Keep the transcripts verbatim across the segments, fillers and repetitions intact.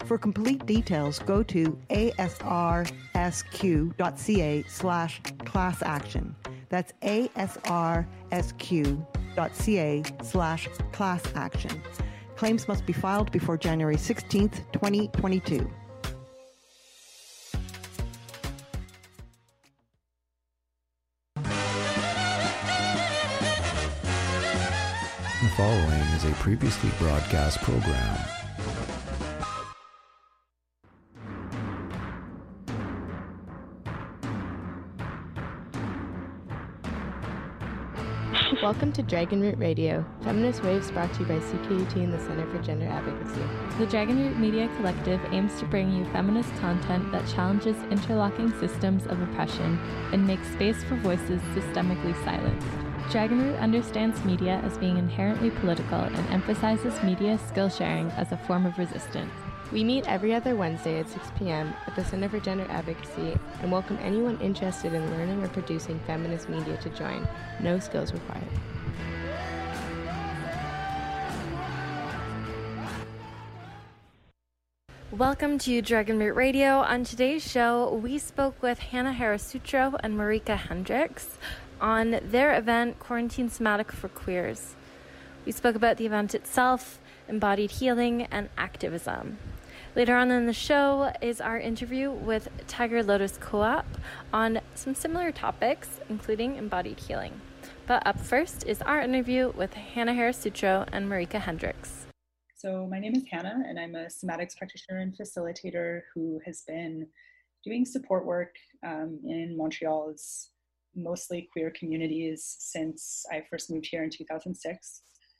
For complete details, go to asrsq.ca slash class action. That's asrsq.ca slash class action. Claims must be filed before January sixteenth, twenty twenty-two. The following is a previously broadcast program. Welcome to Dragon Root Radio, Feminist Waves brought to you by C K U T and the Center for Gender Advocacy. The Dragon Root Media Collective aims to bring you feminist content that challenges interlocking systems of oppression and makes space for voices systemically silenced. Dragon Root understands media as being inherently political and emphasizes media skill sharing as a form of resistance. We meet every other Wednesday at six p.m. at the Center for Gender Advocacy and welcome anyone interested in learning or producing feminist media to join. No skills required. Welcome to Dragon Root Radio. On today's show, we spoke with Hannah Harris-Sutro and Marika Hendricks on their event, Quarantine Somatic for Queers. We spoke about the event itself, embodied healing, and activism. Later on in the show is our interview with Tiger Lotus Co-op on some similar topics, including embodied healing. But up first is our interview with Hannah Harris-Sutro and Marika Hendricks. So my name is Hannah, and I'm a somatics practitioner and facilitator who has been doing support work um, in Montreal's mostly queer communities since I first moved here in two thousand six.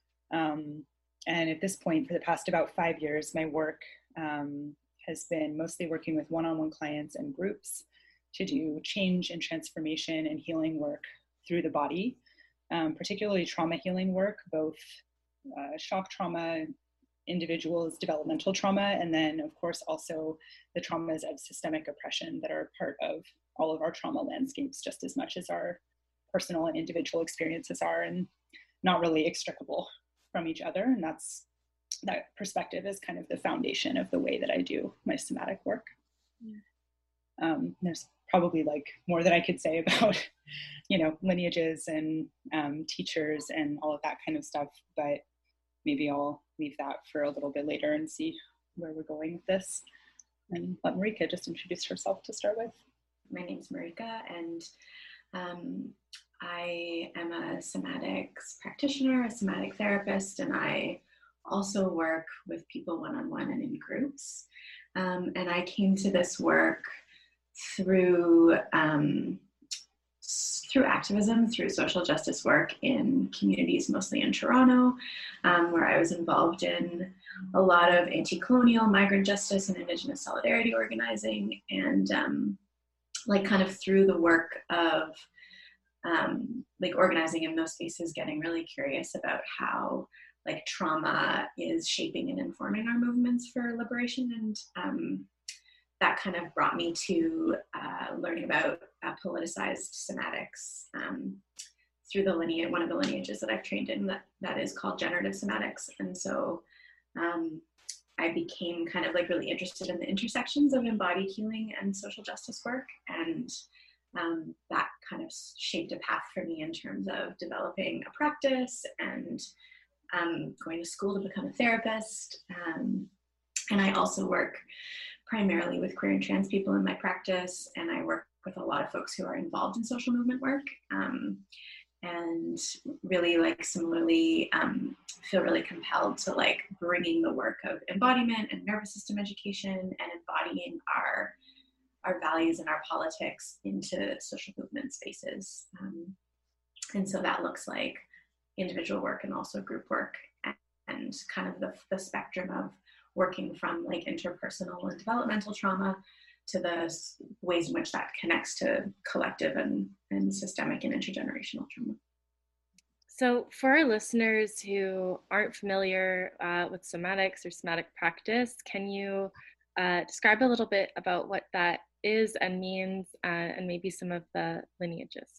Um, and at this point, for the past about five years, my work um, has been mostly working with one-on-one clients and groups to do change and transformation and healing work through the body, um, particularly trauma healing work, both uh, shock trauma, individuals' developmental trauma, and then of course also the traumas of systemic oppression that are part of all of our trauma landscapes, just as much as our personal and individual experiences are, and not really extricable from each other. And that's, that perspective is kind of the foundation of the way that I do my somatic work. Yeah. Um, there's probably like more that I could say about, you know, lineages and um, teachers and all of that kind of stuff, but maybe I'll leave that for a little bit later and see where we're going with this. And let Marika just introduce herself to start with. My name's Marika, and um, I am a somatics practitioner, a somatic therapist, and I also work with people one-on-one and in groups. Um, and I came to this work through um, through activism, through social justice work in communities, mostly in Toronto, um, where I was involved in a lot of anti-colonial, migrant justice, and Indigenous solidarity organizing, and um, like kind of through the work of um, like organizing in those spaces, getting really curious about how like trauma is shaping and informing our movements for liberation. And um, that kind of brought me to uh, learning about uh, politicized somatics um, through the lineage, one of the lineages that I've trained in that, that is called generative somatics. And so um, I became kind of like really interested in the intersections of embodied healing and social justice work. And um, that kind of shaped a path for me in terms of developing a practice and um, going to school to become a therapist. Um, and I also work primarily with queer and trans people in my practice, and I work with a lot of folks who are involved in social movement work, um, and really like similarly um, feel really compelled to like bringing the work of embodiment and nervous system education and embodying our our values and our politics into social movement spaces. Um, and so that looks like individual work and also group work, and, and kind of the, the spectrum of working from like interpersonal and developmental trauma to the ways in which that connects to collective and, and systemic and intergenerational trauma. So for our listeners who aren't familiar uh, with somatics or somatic practice, can you uh, describe a little bit about what that is and means, uh, and maybe some of the lineages?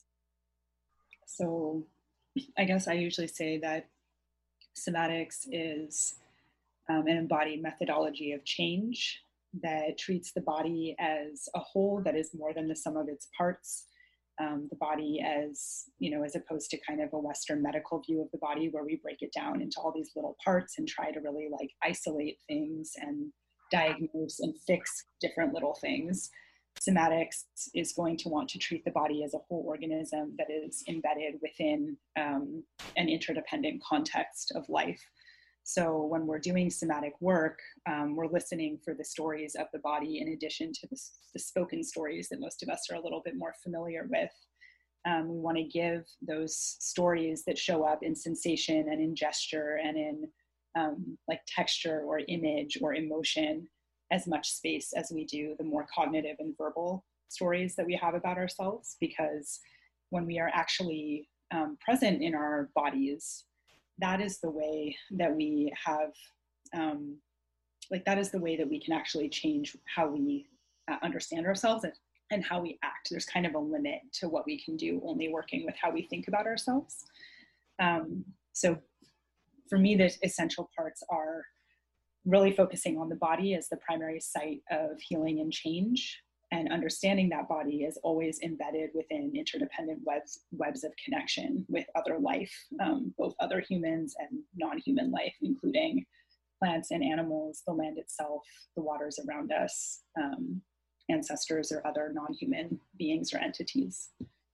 So I guess I usually say that somatics is um, an embodied methodology of change that treats the body as a whole that is more than the sum of its parts. Um, the body as, you know, as opposed to kind of a Western medical view of the body where we break it down into all these little parts and try to really like isolate things and diagnose and fix different little things. Somatics is going to want to treat the body as a whole organism that is embedded within um, an interdependent context of life. So when we're doing somatic work, um, we're listening for the stories of the body in addition to the, the spoken stories that most of us are a little bit more familiar with. Um, we want to give those stories that show up in sensation and in gesture and in um, like texture or image or emotion as much space as we do the more cognitive and verbal stories that we have about ourselves, because when we are actually um, present in our bodies, that is the way that we have, um, like that is the way that we can actually change how we uh, understand ourselves and, and how we act. There's kind of a limit to what we can do only working with how we think about ourselves. Um, so for me, the essential parts are really focusing on the body as the primary site of healing and change, and understanding that body is always embedded within interdependent webs, webs of connection with other life, um, both other humans and non-human life, including plants and animals, the land itself, the waters around us, um, ancestors or other non-human beings or entities.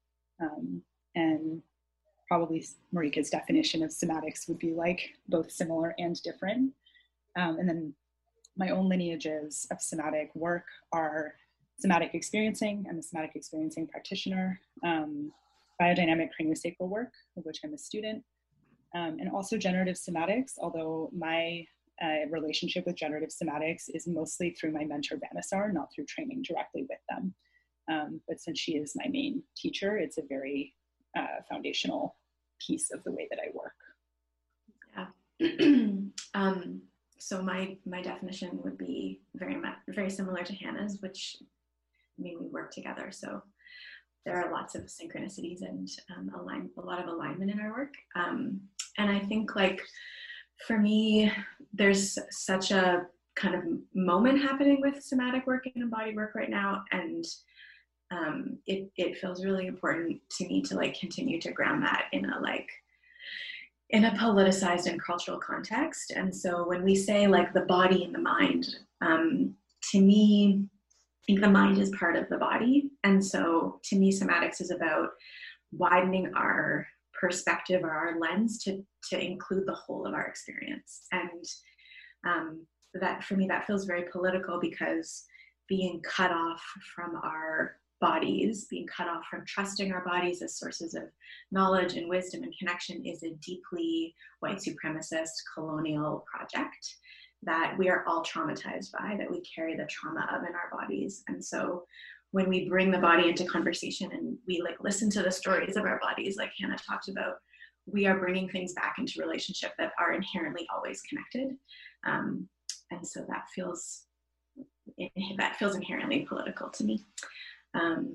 Um, and probably Marika's definition of somatics would be like both similar and different. Um, and then my own lineages of somatic work are somatic experiencing. I'm a somatic experiencing practitioner, um, biodynamic craniosacral work, of which I'm a student, um, and also generative somatics, although my uh, relationship with generative somatics is mostly through my mentor, Vanessar, not through training directly with them. Um, but since she is my main teacher, it's a very uh, foundational piece of the way that I work. Yeah. um, so my, my definition would be very much, very similar to Hannah's, which I mean, we work together, so there are lots of synchronicities and um, align, a lot of alignment in our work. Um, and I think, like, for me, there's such a kind of moment happening with somatic work and embodied work right now, and um, it it feels really important to me to like continue to ground that in a like in a politicized and cultural context. And so when we say like the body and the mind, um, to me, I think the mind is part of the body. And so to me, somatics is about widening our perspective or our lens to, to include the whole of our experience. And um, that for me, that feels very political, because being cut off from our bodies, being cut off from trusting our bodies as sources of knowledge and wisdom and connection is a deeply white supremacist colonial project that we are all traumatized by, that we carry the trauma of in our bodies. And so when we bring the body into conversation and we like listen to the stories of our bodies, like Hannah talked about, we are bringing things back into relationship that are inherently always connected. Um, and so that feels, that feels inherently political to me. Um,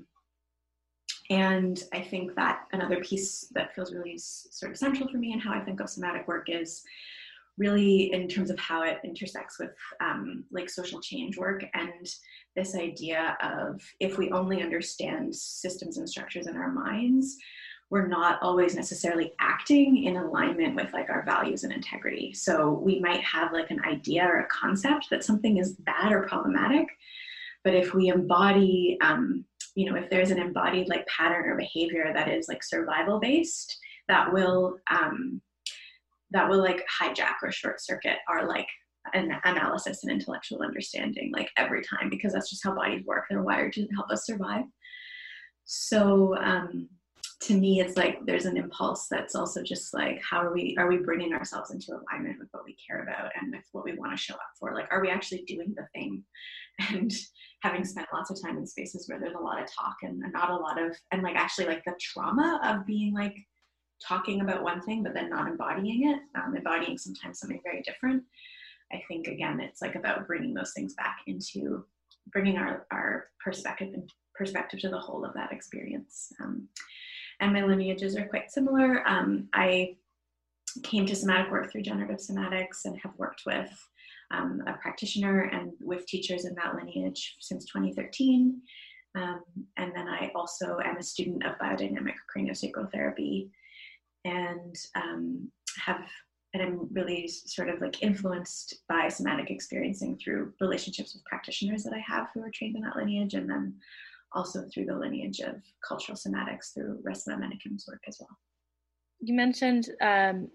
and I think that another piece that feels really sort of central for me and how I think of somatic work is really in terms of how it intersects with um, like social change work, and this idea of if we only understand systems and structures in our minds, we're not always necessarily acting in alignment with like our values and integrity. So we might have like an idea or a concept that something is bad or problematic, but if we embody, um, you know, if there's an embodied like pattern or behavior that is like survival based, that will, um, that will like hijack or short circuit our like an analysis and intellectual understanding like every time, because that's just how bodies work. They're wired to help us survive. So um, to me, it's like there's an impulse that's also just like, how are we, are we bringing ourselves into alignment with what we care about and with what we want to show up for? Like, are we actually doing the thing? And having spent lots of time in spaces where there's a lot of talk and not a lot of, and like actually like the trauma of being like talking about one thing, but then not embodying it, um, embodying sometimes something very different. I think, again, it's like about bringing those things back into, bringing our, our perspective and perspective to the whole of that experience. Um, and my lineages are quite similar. Um, I came to somatic work through generative somatics and have worked with um, a practitioner and with teachers in that lineage since twenty thirteen. Um, and then I also am a student of biodynamic craniosacral therapy, and um, have and I'm really sort of like influenced by somatic experiencing through relationships with practitioners that I have who are trained in that lineage, and then also through the lineage of cultural somatics through Resmaa Menakem's work as well. You mentioned um,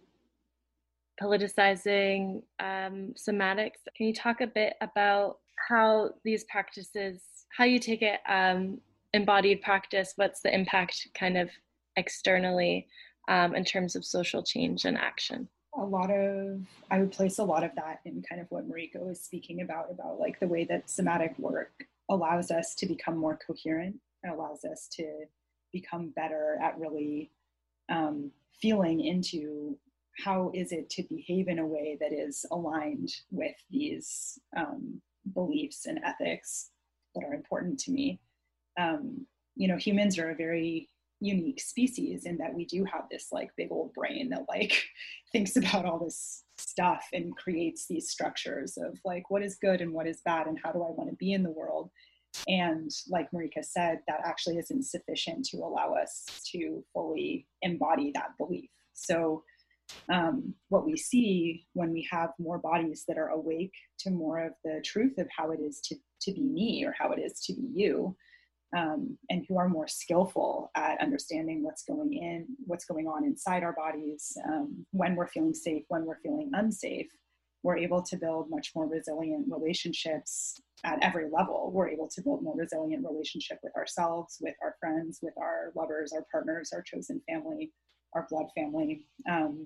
politicizing um, somatics. Can you talk a bit about how these practices, how you take it um, embodied practice, what's the impact kind of externally um, in terms of social change and action? A lot of, I would place a lot of that in kind of what Marika was speaking about, about like the way that somatic work allows us to become more coherent and allows us to become better at really um, feeling into how is it to behave in a way that is aligned with these um, beliefs and ethics that are important to me. Um, you know, humans are a very unique species in that we do have this like big old brain that like thinks about all this stuff and creates these structures of like what is good and what is bad and how do I want to be in the world. And like Marika said, that actually isn't sufficient to allow us to fully embody that belief. So um, what we see when we have more bodies that are awake to more of the truth of how it is to, to be me or how it is to be you, Um, and who are more skillful at understanding what's going in, what's going on inside our bodies, um, when we're feeling safe, when we're feeling unsafe, we're able to build much more resilient relationships at every level. We're able to build more resilient relationship with ourselves, with our friends, with our lovers, our partners, our chosen family, our blood family. Um,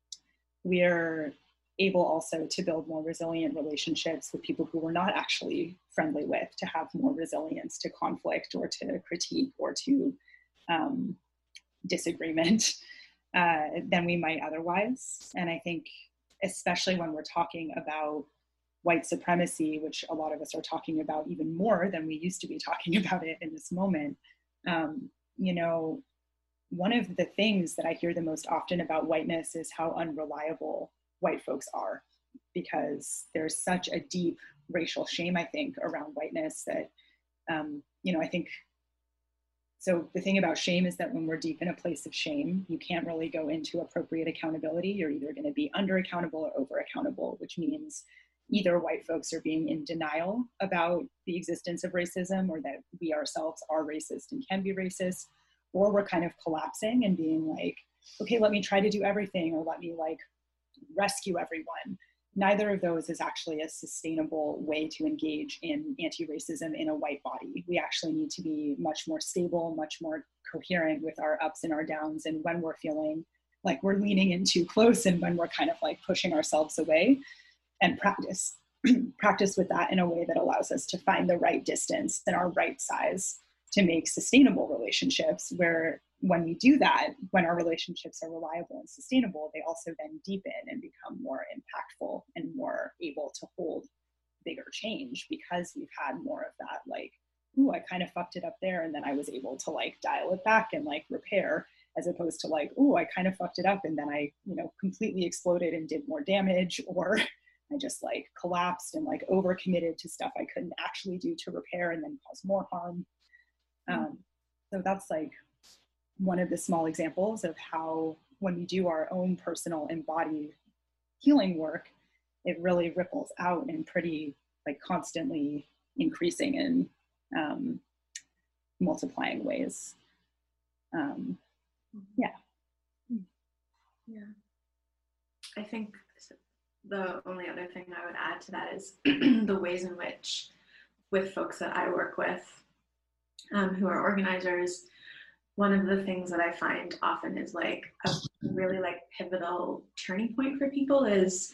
we're able also to build more resilient relationships with people who we're not actually friendly with, to have more resilience to conflict or to critique or to um, disagreement uh, than we might otherwise. And I think especially when we're talking about white supremacy, which a lot of us are talking about even more than we used to be talking about it in this moment, um, you know, one of the things that I hear the most often about whiteness is how unreliable white folks are, because there's such a deep racial shame, I think, around whiteness that, um, you know, I think, so the thing about shame is that when we're deep in a place of shame, you can't really go into appropriate accountability. You're either going to be under accountable or over accountable, which means either white folks are being in denial about the existence of racism or that we ourselves are racist and can be racist, or we're kind of collapsing and being like, okay, let me try to do everything, or let me like rescue everyone. Neither of those is actually a sustainable way to engage in anti-racism in a white body. We actually need to be much more stable, much more coherent with our ups and our downs, and when we're feeling like we're leaning in too close and when we're kind of like pushing ourselves away, and practice practice with that in a way that allows us to find the right distance and our right size to make sustainable relationships, where when we do that, when our relationships are reliable and sustainable, they also then deepen and become more impactful and more able to hold bigger change, because we've had more of that, like, ooh, I kind of fucked it up there, and then I was able to like dial it back and like repair, as opposed to like, ooh, I kind of fucked it up and then I, you know, completely exploded and did more damage, or I just like collapsed and like overcommitted to stuff I couldn't actually do to repair and then cause more harm. Um, so that's like one of the small examples of how when we do our own personal embodied healing work, it really ripples out in pretty like constantly increasing and um, multiplying ways. Um, yeah. Yeah. I think the only other thing I would add to that is the ways in which, with folks that I work with um, who are organizers, one of the things that I find often is like a really like pivotal turning point for people is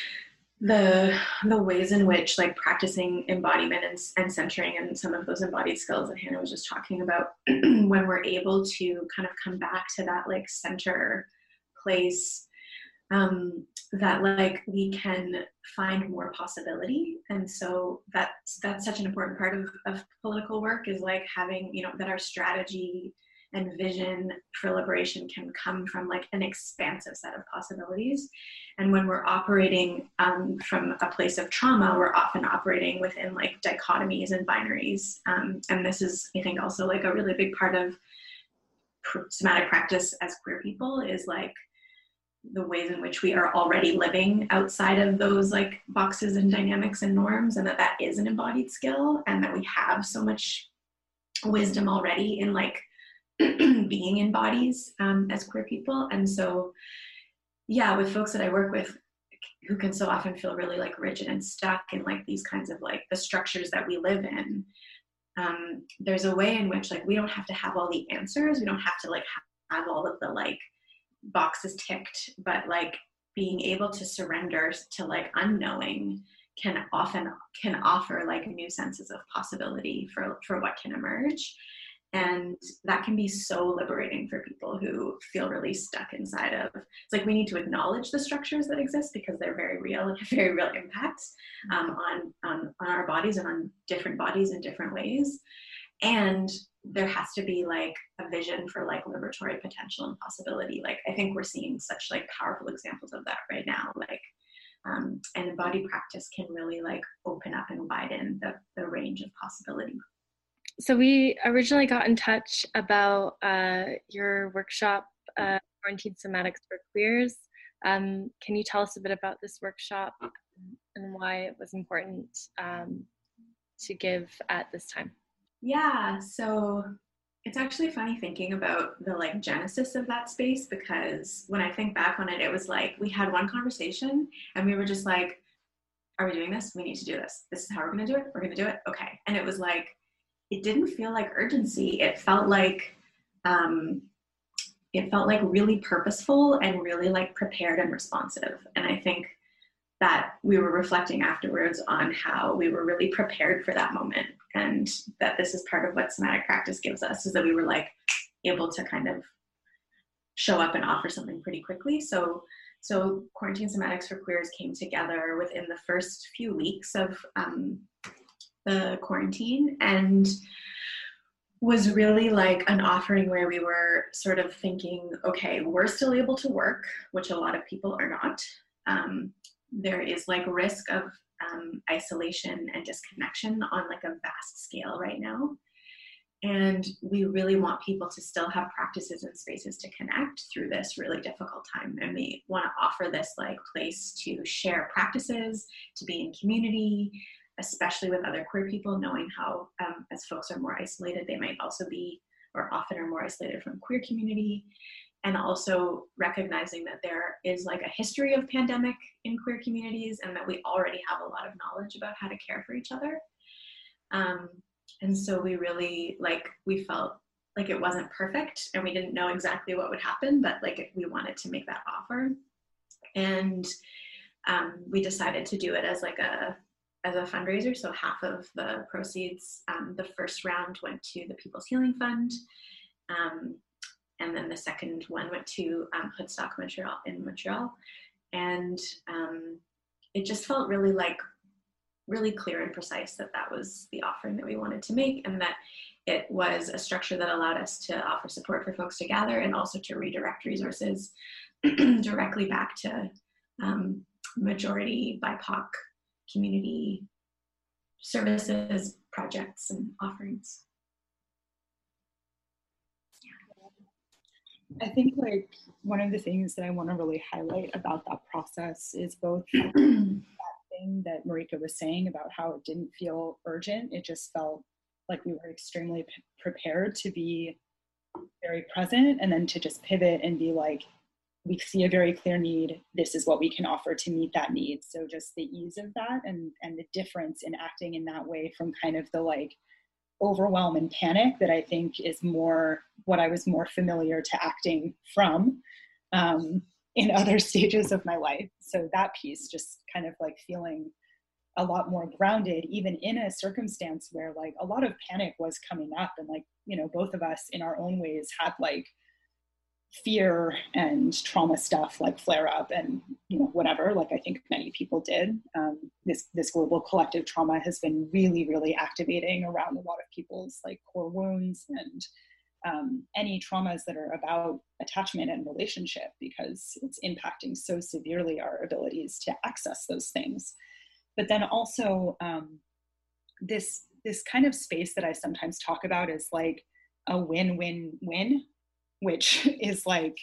the the ways in which like practicing embodiment and, and centering and some of those embodied skills that Hannah was just talking about, when we're able to kind of come back to that like center place, um, that like we can find more possibility. And so that's that's such an important part of, of political work, is like having, you know, that our strategy and vision for liberation can come from like an expansive set of possibilities. And when we're operating um, from a place of trauma, we're often operating within like dichotomies and binaries. Um, and this is, I think, also like a really big part of pr- somatic practice as queer people, is like the ways in which we are already living outside of those like boxes and dynamics and norms, and that that is an embodied skill, and that we have so much wisdom already in like being in bodies um, as queer people. And so, yeah, with folks that I work with who can so often feel really like rigid and stuck in like these kinds of like the structures that we live in, um, there's a way in which like we don't have to have all the answers. We don't have to like have all of the like boxes ticked, but like being able to surrender to like unknowing can often can offer like new senses of possibility for for what can emerge. And that can be so liberating for people who feel really stuck inside of, it's like we need to acknowledge the structures that exist because they're very real and have very real impacts um, on, on, on our bodies and on different bodies in different ways. And there has to be like a vision for like liberatory potential and possibility. Like I think we're seeing such like powerful examples of that right now. Like um, and embodied practice can really like open up and widen the, the range of possibility. So we originally got in touch about uh, your workshop, uh, Quarantine Somatics for Queers. Um, can you tell us a bit about this workshop and why it was important um, to give at this time? Yeah, so it's actually funny thinking about the like genesis of that space, because when I think back on it, it was like we had one conversation and we were just like, are we doing this? We need to do this. This is how we're gonna do it. We're gonna do it. Okay. And it was like, it didn't feel like urgency. It felt like, um, it felt like really purposeful and really like prepared and responsive. And I think that we were reflecting afterwards on how we were really prepared for that moment. And that this is part of what somatic practice gives us, is that we were like able to kind of show up and offer something pretty quickly. So, so Quarantine Somatics for Queers came together within the first few weeks of um, the quarantine, and was really like an offering where we were sort of thinking, okay, we're still able to work, which a lot of people are not. Um, there is like risk of um, isolation and disconnection on like a vast scale right now. And we really want people to still have practices and spaces to connect through this really difficult time. And we want to offer this like place to share practices, to be in community, especially with other queer people, knowing how um, as folks are more isolated, they might also be, or often are more isolated from queer community. And also recognizing that there is like a history of pandemic in queer communities, and that we already have a lot of knowledge about how to care for each other. Um, and so we really like, we felt like it wasn't perfect and we didn't know exactly what would happen, but like we wanted to make that offer. And um, we decided to do it as like a, as a fundraiser. So half of the proceeds, um, the first round went to the People's Healing Fund. Um, and then the second one went to um, Hoodstock Montreal in Montreal. And um, it just felt really like, really clear and precise that that was the offering that we wanted to make, and that it was a structure that allowed us to offer support for folks to gather and also to redirect resources directly back to um, majority B I P O C community services, projects, and offerings. I think like one of the things that I want to really highlight about that process is both that thing that Marika was saying about how it didn't feel urgent. It just felt like we were extremely p- prepared to be very present, and then to just pivot and be like, we see a very clear need. This is what we can offer to meet that need. So just the ease of that, and, and the difference in acting in that way from kind of the like overwhelm and panic that I think is more what I was more familiar to acting from um, in other stages of my life. So that piece, just kind of like feeling a lot more grounded, even in a circumstance where like a lot of panic was coming up, and like, you know, both of us in our own ways had like fear and trauma stuff like flare up and, you know, whatever, like I think many people did. Um, this, this global collective trauma has been really, really activating around a lot of people's like core wounds and um, any traumas that are about attachment and relationship, because it's impacting so severely our abilities to access those things. But then also um, this this kind of space that I sometimes talk about is like a win-win-win, which is like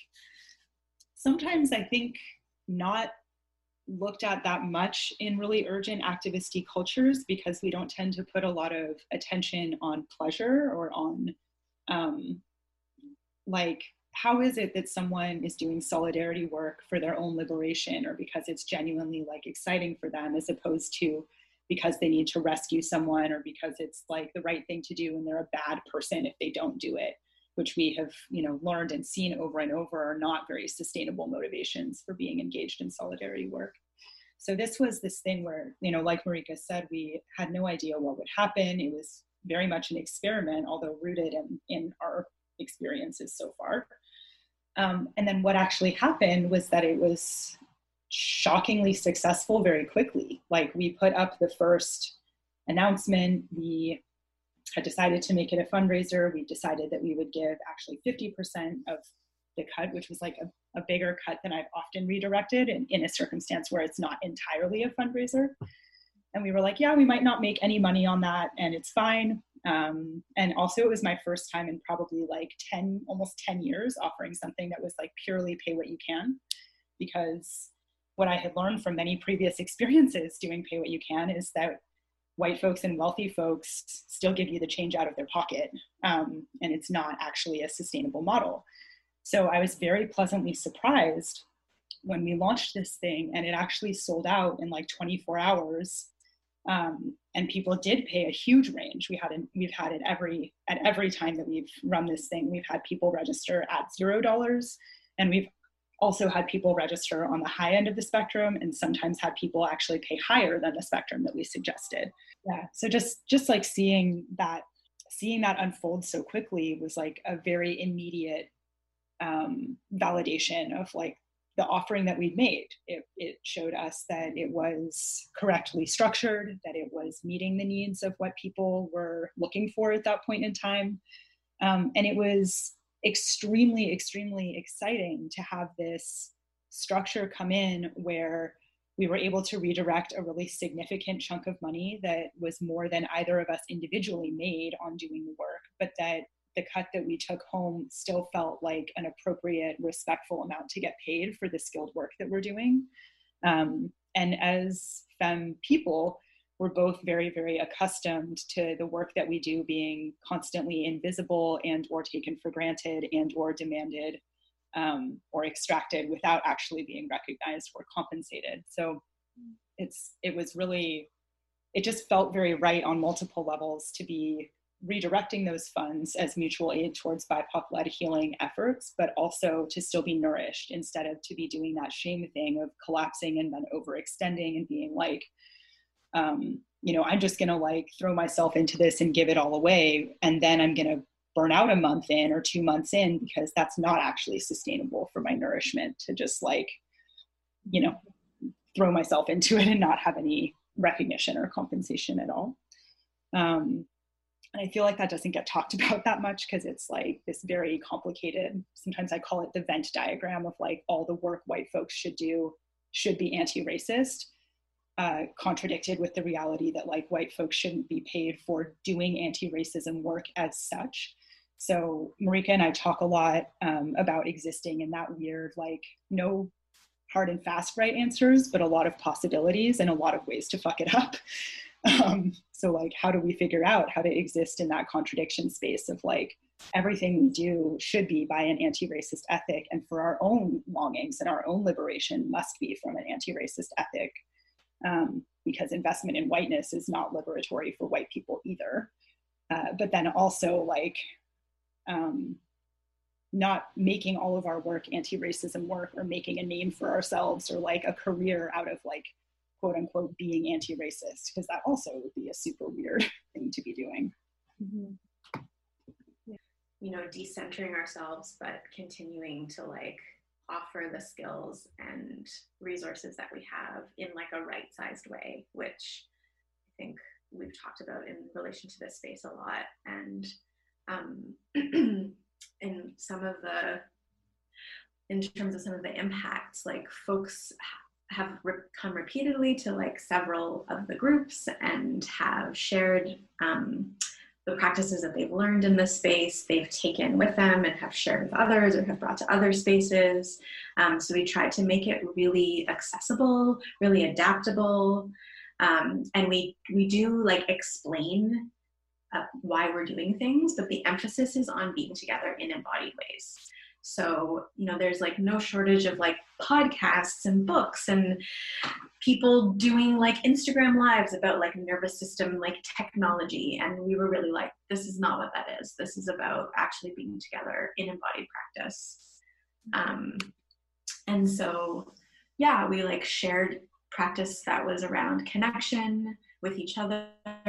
sometimes I think not looked at that much in really urgent activisty cultures, because we don't tend to put a lot of attention on pleasure or on um, like, how is it that someone is doing solidarity work for their own liberation, or because it's genuinely like exciting for them, as opposed to because they need to rescue someone, or because it's like the right thing to do and they're a bad person if they don't do it, which we have, you know, learned and seen over and over are not very sustainable motivations for being engaged in solidarity work. So this was this thing where, you know, like Marika said, we had no idea what would happen. It was very much an experiment, although rooted in, in our experiences so far. Um, and then what actually happened was that it was shockingly successful very quickly. Like, we put up the first announcement, we had decided to make it a fundraiser. We decided that we would give actually fifty percent of the cut, which was like a, a bigger cut than I've often redirected in, in a circumstance where it's not entirely a fundraiser. And we were like, yeah, we might not make any money on that, and it's fine. Um, and also it was my first time in probably like ten, almost ten years offering something that was like purely pay what you can, because what I had learned from many previous experiences doing pay what you can is that white folks and wealthy folks still give you the change out of their pocket. Um, and it's not actually a sustainable model. So I was very pleasantly surprised when we launched this thing, and it actually sold out in like twenty-four hours. Um, and people did pay a huge range. We had, an, we've had it every, at every time that we've run this thing, we've had people register at zero dollars, and we've also had people register on the high end of the spectrum, and sometimes had people actually pay higher than the spectrum that we suggested. Yeah, so just just like seeing that, seeing that unfold so quickly was like a very immediate um, validation of like the offering that we'd made. It, it showed us that it was correctly structured, that it was meeting the needs of what people were looking for at that point in time. Um, and it was extremely, extremely exciting to have this structure come in where we were able to redirect a really significant chunk of money that was more than either of us individually made on doing the work, but that the cut that we took home still felt like an appropriate, respectful amount to get paid for the skilled work that we're doing. Um, and as femme people, we're both very, very accustomed to the work that we do being constantly invisible and or taken for granted and or demanded um, or extracted without actually being recognized or compensated. So it's it was really, it just felt very right on multiple levels to be redirecting those funds as mutual aid towards B I P O C-led healing efforts, but also to still be nourished instead of to be doing that shame thing of collapsing and then overextending and being like, um, you know, I'm just going to like throw myself into this and give it all away. And then I'm going to burn out a month in or two months in, because that's not actually sustainable for my nourishment to just like, you know, throw myself into it and not have any recognition or compensation at all. Um, and I feel like that doesn't get talked about that much because it's like this very complicated, sometimes I call it the Venn diagram of like all the work white folks should do should be anti-racist. Uh, contradicted with the reality that like white folks shouldn't be paid for doing anti-racism work as such. So Marika and I talk a lot um, about existing in that weird, like no hard and fast right answers, but a lot of possibilities and a lot of ways to fuck it up. Um, so like, how do we figure out how to exist in that contradiction space of like, everything we do should be by an anti-racist ethic, and for our own longings and our own liberation must be from an anti-racist ethic. Um, because investment in whiteness is not liberatory for white people either. Uh, but then also like um, not making all of our work anti-racism work, or making a name for ourselves or like a career out of like quote unquote being anti-racist, because that also would be a super weird thing to be doing. Mm-hmm. Yeah. You know, decentering ourselves, but continuing to like offer the skills and resources that we have in like a right-sized way, which I think we've talked about in relation to this space a lot. And um, in some of the, in terms of some of the impacts, like folks have re- come repeatedly to like several of the groups and have shared um, the practices that they've learned in this space, they've taken with them and have shared with others or have brought to other spaces. Um, so we tried to make it really accessible, really adaptable. Um, and we, we do like explain uh, why we're doing things, but the emphasis is on being together in embodied ways. So, you know, there's like no shortage of like podcasts and books and people doing like Instagram lives about like nervous system, like technology. And we were really like, this is not what that is. This is about actually being together in embodied practice. Um, and so, yeah, we like shared practice that was around connection with each other,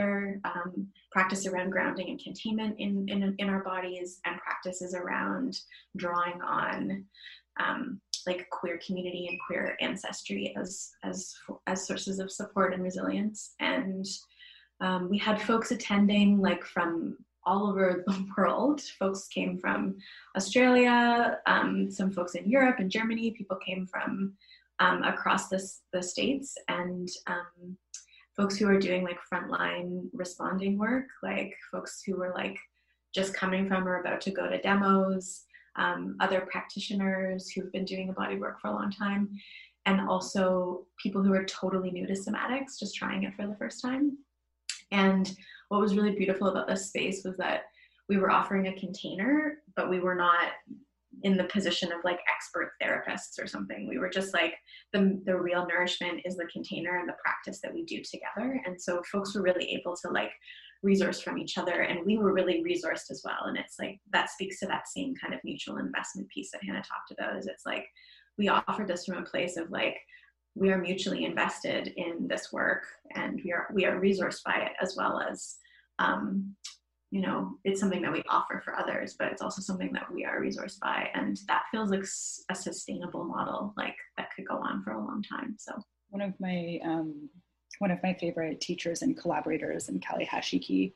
um, practice around grounding and containment in, in, in our bodies, and practices around drawing on um, like queer community and queer ancestry as, as, as sources of support and resilience. And um, we had folks attending like from all over the world. Folks came from Australia, um, some folks in Europe and Germany, people came from um, across this, the States, and um, folks who are doing like frontline responding work, like folks who were like just coming from or about to go to demos, um, other practitioners who've been doing embodied work for a long time, and also people who are totally new to somatics, just trying it for the first time. And what was really beautiful about this space was that we were offering a container, but we were not in the position of like expert therapists or something. We were just like, the, the real nourishment is the container and the practice that we do together. And so folks were really able to like resource from each other, and we were really resourced as well. And it's like, that speaks to that same kind of mutual investment piece that Hannah talked about, is it's like, we offered this from a place of like, we are mutually invested in this work, and we are, we are resourced by it, as well as, um, you know, it's something that we offer for others, but it's also something that we are resourced by. And that feels like a sustainable model, like that could go on for a long time. So one of my, um, one of my favorite teachers and collaborators, and Kali Hashiki,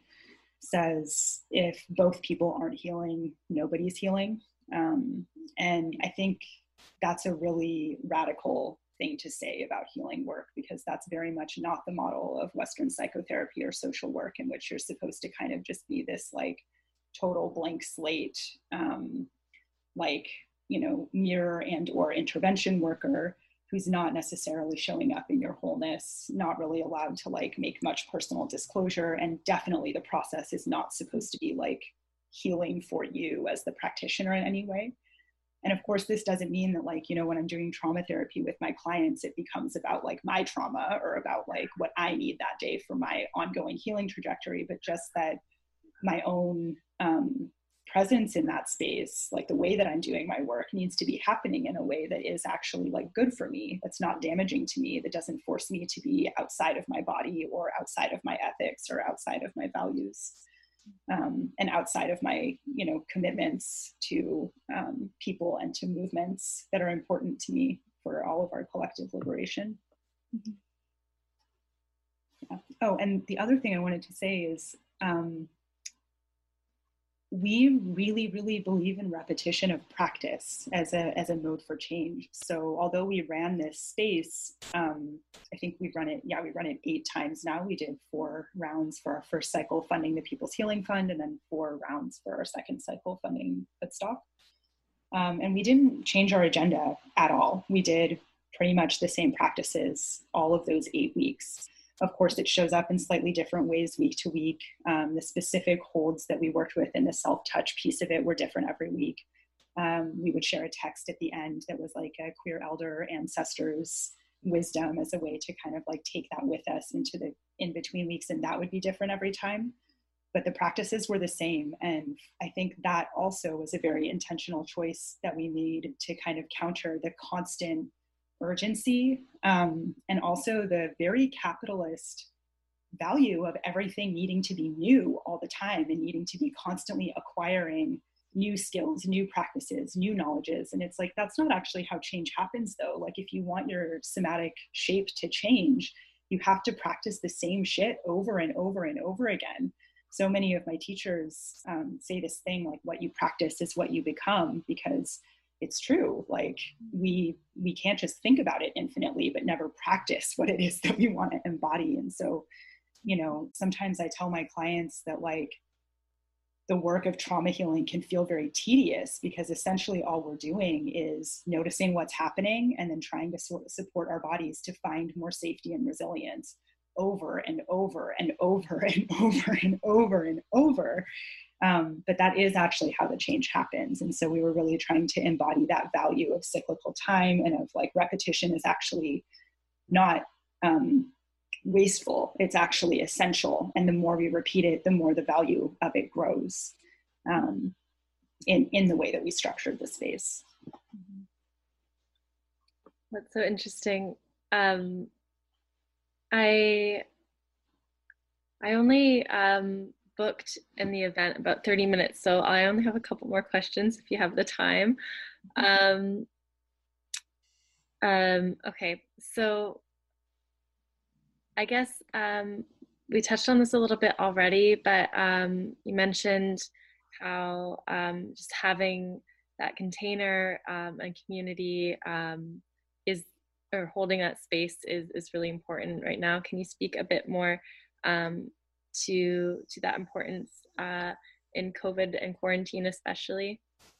says, if both people aren't healing, nobody's healing. Um, and I think that's a really radical thing to say about healing work, because that's very much not the model of Western psychotherapy or social work, in which you're supposed to kind of just be this like total blank slate, um, like, you know, mirror and or intervention worker who's not necessarily showing up in your wholeness, not really allowed to like make much personal disclosure. And definitely the process is not supposed to be like healing for you as the practitioner in any way. And of course, this doesn't mean that like, you know, when I'm doing trauma therapy with my clients, it becomes about like my trauma or about like what I need that day for my ongoing healing trajectory, but just that my own um, presence in that space, like the way that I'm doing my work, needs to be happening in a way that is actually like good for me, that's not damaging to me, that doesn't force me to be outside of my body or outside of my ethics or outside of my values. Um, and outside of my, you know, commitments to um, people and to movements that are important to me for all of our collective liberation. Mm-hmm. Yeah. Oh, and the other thing I wanted to say is um, we really, really believe in repetition of practice as a as a mode for change. So although we ran this space, um, I think we've run it, yeah, we run it eight times now. We did four rounds for our first cycle funding the People's Healing Fund, and then four rounds for our second cycle funding Footstop. Um, and we didn't change our agenda at all. We did pretty much the same practices all of those eight weeks. Of course, it shows up in slightly different ways week to week. Um, the specific holds that we worked with in the self-touch piece of it were different every week. Um, we would share a text at the end that was like a queer elder ancestors' wisdom as a way to kind of like take that with us into the in-between weeks, and that would be different every time. But the practices were the same. And I think that also was a very intentional choice that we made to kind of counter the constant urgency um, and also the very capitalist value of everything needing to be new all the time and needing to be constantly acquiring new skills, new practices, new knowledges. And it's like, that's not actually how change happens though. Like if you want your somatic shape to change, you have to practice the same shit over and over and over again. so many of my teachers um, say this thing, like, what you practice is what you become, because it's true. Like, we we can't just think about it infinitely, but never practice what it is that we want to embody. And so, you know, sometimes I tell my clients that, like, the work of trauma healing can feel very tedious, because essentially all we're doing is noticing what's happening and then trying to sort of support our bodies to find more safety and resilience over and over and over and over and over and over. Um, but that is actually how the change happens. And so we were really trying to embody that value of cyclical time and of, like, repetition is actually not um, wasteful. It's actually essential. And the more we repeat it, the more the value of it grows um, in, in the way that we structured the space. That's so interesting. Um, I, I only um, booked in the event about thirty minutes, so I only have a couple more questions if you have the time. Um, um, okay, so I guess um, we touched on this a little bit already, but um, you mentioned how um, just having that container um, and community um, is, or holding that space is, is really important right now. Can you speak a bit more um, to, to that importance uh, in COVID and quarantine especially?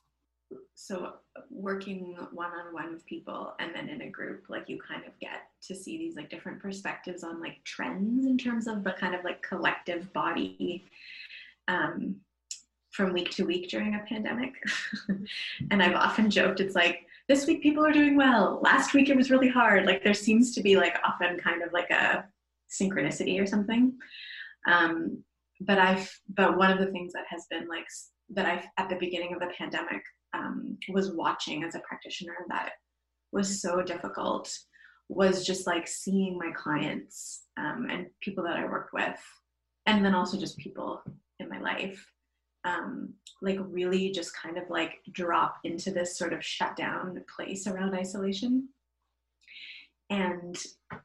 So working one-on-one with people and then in a group, like, you kind of get to see these, like, different perspectives on, like, trends in terms of the kind of, like, collective body um, from week to week during a pandemic. And I've often joked, it's like, this week people are doing well, last week it was really hard. Like, there seems to be, like, often kind of like a synchronicity or something. Um, but I've, but one of the things that has been, like, that I've, at the beginning of the pandemic, um, was watching as a practitioner that was so difficult, was just, like, seeing my clients um, and people that I worked with, and then also just people in my life, um, like, really just kind of, like, drop into this sort of shut down place around isolation. And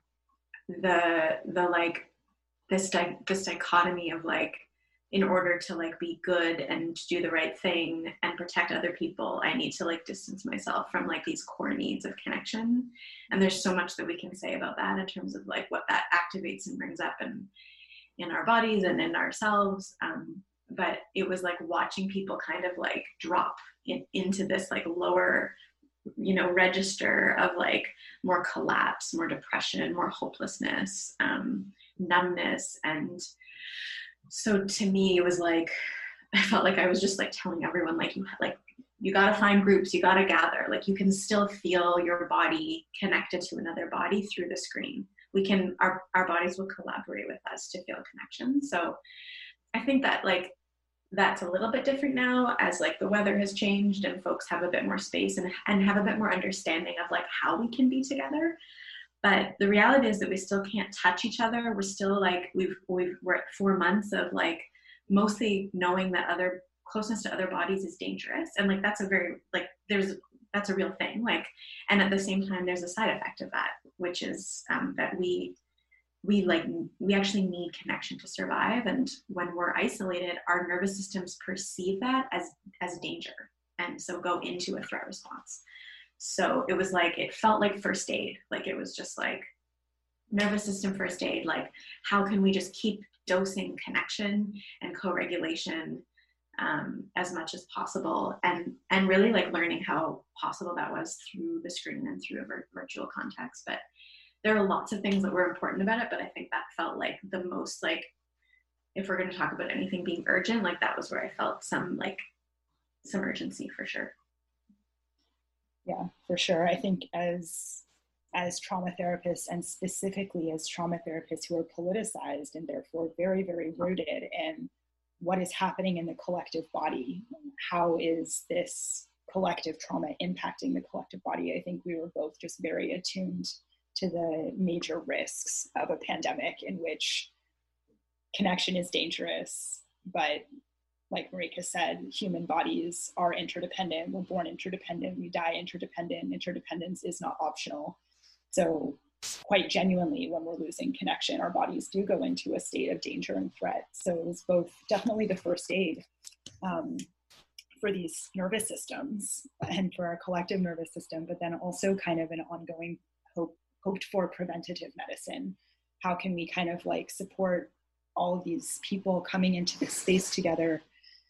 the, the like, this, di- this dichotomy of, like, in order to, like, be good and do the right thing and protect other people, I need to, like, distance myself from, like, these core needs of connection. And there's so much that we can say about that in terms of, like, what that activates and brings up in, in our bodies and in ourselves. Um, but it was, like, watching people kind of, like, drop in, into this, like, lower, you know, register of, like, more collapse, more depression, more hopelessness, um, numbness. And so to me, it was like, I felt like I was just, like, telling everyone, like, you like you got to find groups, you got to gather, like, you can still feel your body connected to another body through the screen. We can, our, our bodies will collaborate with us to feel connection. So I think that, like, that's a little bit different now as, like, the weather has changed and folks have a bit more space and, and have a bit more understanding of, like, how we can be together. But the reality is that we still can't touch each other. We're still, like, we've, we've, we're at four months of, like, mostly knowing that other closeness to other bodies is dangerous. And, like, that's a very, like, there's, that's a real thing. Like, and at the same time, there's a side effect of that, which is um, that we, we like, we actually need connection to survive. And when we're isolated, our nervous systems perceive that as, as danger. And so go into a threat response. So it was like, it felt like first aid. Like, it was just like nervous system first aid. Like, how can we just keep dosing connection and co-regulation um, as much as possible? And, and really, like, learning how possible that was through the screen and through a vir- virtual context. But there are lots of things that were important about it, but I think that felt like the most, like, if we're going to talk about anything being urgent, like, that was where I felt some, like, some urgency for sure. Yeah, for sure. I think as as trauma therapists, and specifically as trauma therapists who are politicized and therefore very, very rooted in what is happening in the collective body, how is this collective trauma impacting the collective body? I think we were both just very attuned to the major risks of a pandemic in which connection is dangerous, but like Marika said, human bodies are interdependent. We're born interdependent. We die interdependent. Interdependence is not optional. So quite genuinely, when we're losing connection, our bodies do go into a state of danger and threat. So it was both definitely the first aid um, for these nervous systems and for our collective nervous system, but then also kind of an ongoing hope, hoped for preventative medicine. How can we kind of like support all of these people coming into this space together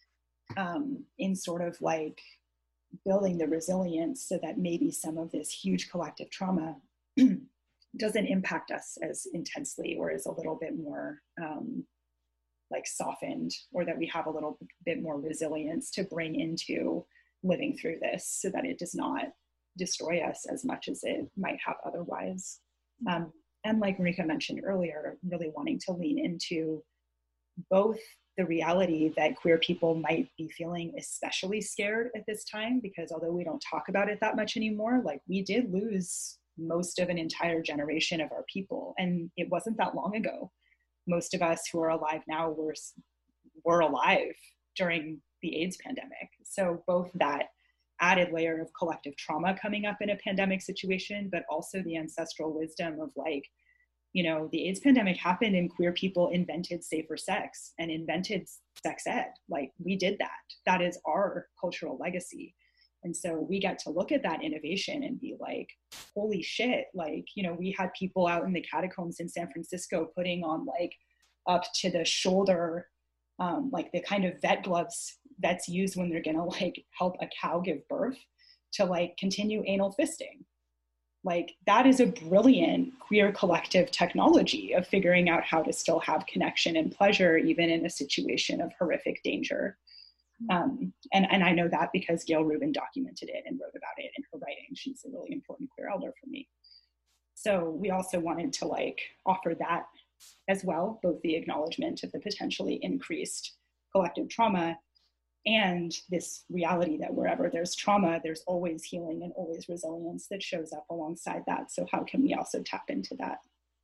um, in sort of like building the resilience so that maybe some of this huge collective trauma doesn't impact us as intensely, or is a little bit more um, like softened, or that we have a little bit more resilience to bring into living through this so that it does not destroy us as much as it might have otherwise. Um, and like Marika mentioned earlier, really wanting to lean into both the reality that queer people might be feeling especially scared at this time, because although we don't talk about it that much anymore, like we did lose most of an entire generation of our people, and it wasn't that long ago. Most of us who are alive now were, were alive during the AIDS pandemic. So both that added layer of collective trauma coming up in a pandemic situation, but also the ancestral wisdom of like, you know, the AIDS pandemic happened and queer people invented safer sex and invented sex ed. Like we did that. That is our cultural legacy. And so we get to look at that innovation and be like, holy shit, like, you know, we had people out in the catacombs in San Francisco putting on like up to the shoulder, um, like the kind of vet gloves that's used when they're gonna like help a cow give birth, to like continue anal fisting. Like that is a brilliant queer collective technology of figuring out how to still have connection and pleasure, even in a situation of horrific danger. Um, and, and I know that because Gail Rubin documented it and wrote about it in her writing. She's a really important queer elder for me. So we also wanted to like offer that as well, both the acknowledgement of the potentially increased collective trauma and this reality that wherever there's trauma, there's always healing and always resilience that shows up alongside that. So how can we also tap into that?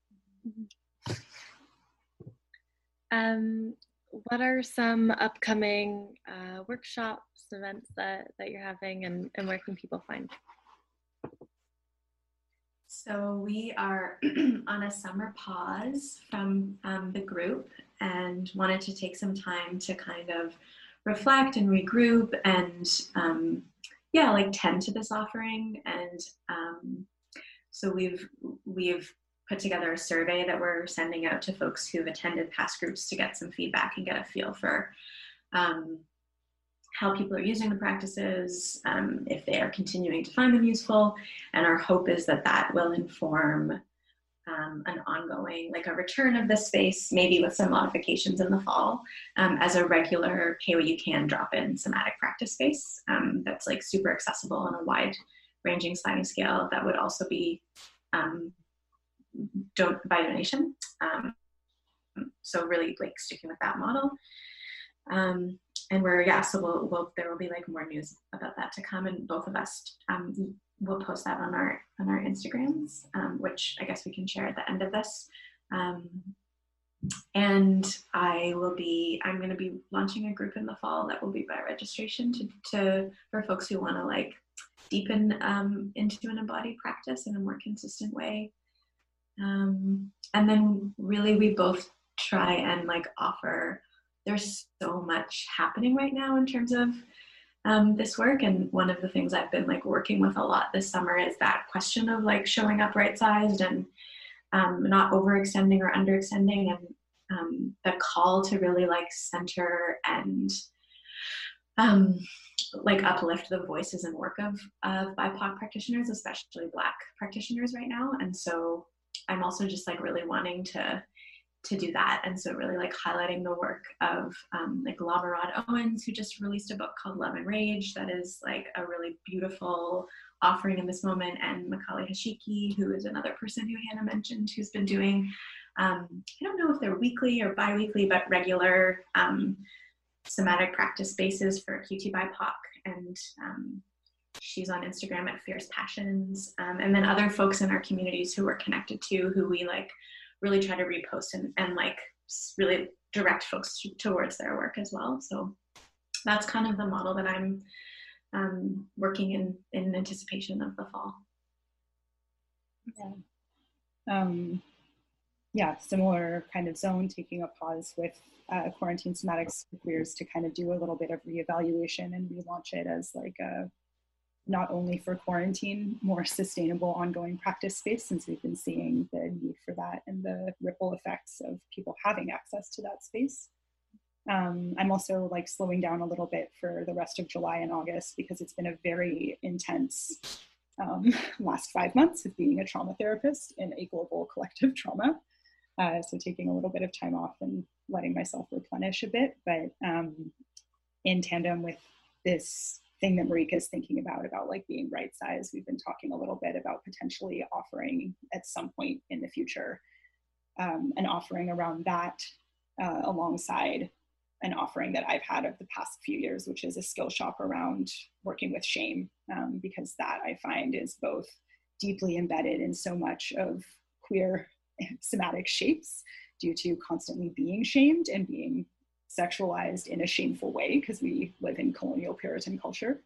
Um, what are some upcoming uh, workshops, events that, that you're having, and, and where can people find? So we are on a summer pause from um, the group, and wanted to take some time to kind of reflect and regroup and um, yeah, like tend to this offering. And um, so we've we've put together a survey that we're sending out to folks who've attended past groups to get some feedback and get a feel for um, how people are using the practices, um, if they are continuing to find them useful. And our hope is that that will inform um, an ongoing, like a return of this space, maybe with some modifications in the fall, um, as a regular pay what you can drop-in somatic practice space um, that's like super accessible on a wide ranging sliding scale that would also be um, don't by donation. Um, so really like sticking with that model. Um, and we're, yeah, so we'll, we'll, there will be like more news about that to come, and both of us um, will post that on our, on our Instagrams, um, which I guess we can share at the end of this. Um, and I will be, I'm going to be launching a group in the fall that will be by registration to, to for folks who want to like deepen um, into an embodied practice in a more consistent way. Um, and then really we both try and like offer, there's so much happening right now in terms of um, this work. And one of the things I've been like working with a lot this summer is that question of like showing up right-sized and um, not overextending or underextending, and um, the call to really like center and um, like uplift the voices and work of, of B I P O C practitioners, especially Black practitioners right now. And so I'm also just like really wanting to to do that. And so really like highlighting the work of um, like Lamarad Owens, who just released a book called Love and Rage that is like a really beautiful offering in this moment, and Macaulay Hashiki, who is another person who Hannah mentioned, who's been doing, um, I don't know if they're weekly or bi-weekly, but regular um, somatic practice spaces for Q T B I P O C. And um, she's on Instagram at Fierce Passions. Um, and then other folks in our communities who we're connected to, who we like really try to repost and, and like really direct folks to, towards their work as well. So that's kind of the model that I'm um, working in, in anticipation of the fall. Yeah. um, yeah, similar kind of zone, taking a pause with uh, Quarantine Somatics for Queers to kind of do a little bit of reevaluation and relaunch it as like a, not only for quarantine, more sustainable ongoing practice space, since we've been seeing the need for that and the ripple effects of people having access to that space. Um, I'm also like slowing down a little bit for the rest of July and August because it's been a very intense um, last five months of being a trauma therapist in a global collective trauma. Uh, so taking a little bit of time off and letting myself replenish a bit, but um, in tandem with this thing that Marika is thinking about, about like being right size, we've been talking a little bit about potentially offering at some point in the future um, an offering around that uh, alongside an offering that I've had of the past few years, which is a skill shop around working with shame, um, because that I find is both deeply embedded in so much of queer somatic shapes due to constantly being shamed and being sexualized in a shameful way because we live in colonial Puritan culture.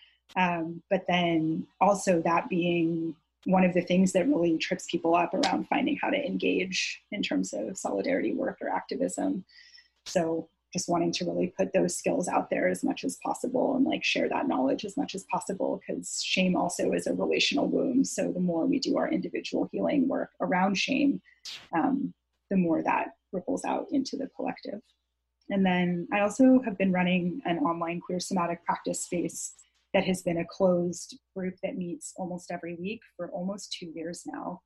Um, but then also that being one of the things that really trips people up around finding how to engage in terms of solidarity work or activism. So just wanting to really put those skills out there as much as possible and like share that knowledge as much as possible, because shame also is a relational wound. So the more we do our individual healing work around shame, um, the more that ripples out into the collective. And then I also have been running an online queer somatic practice space that has been a closed group that meets almost every week for almost two years now.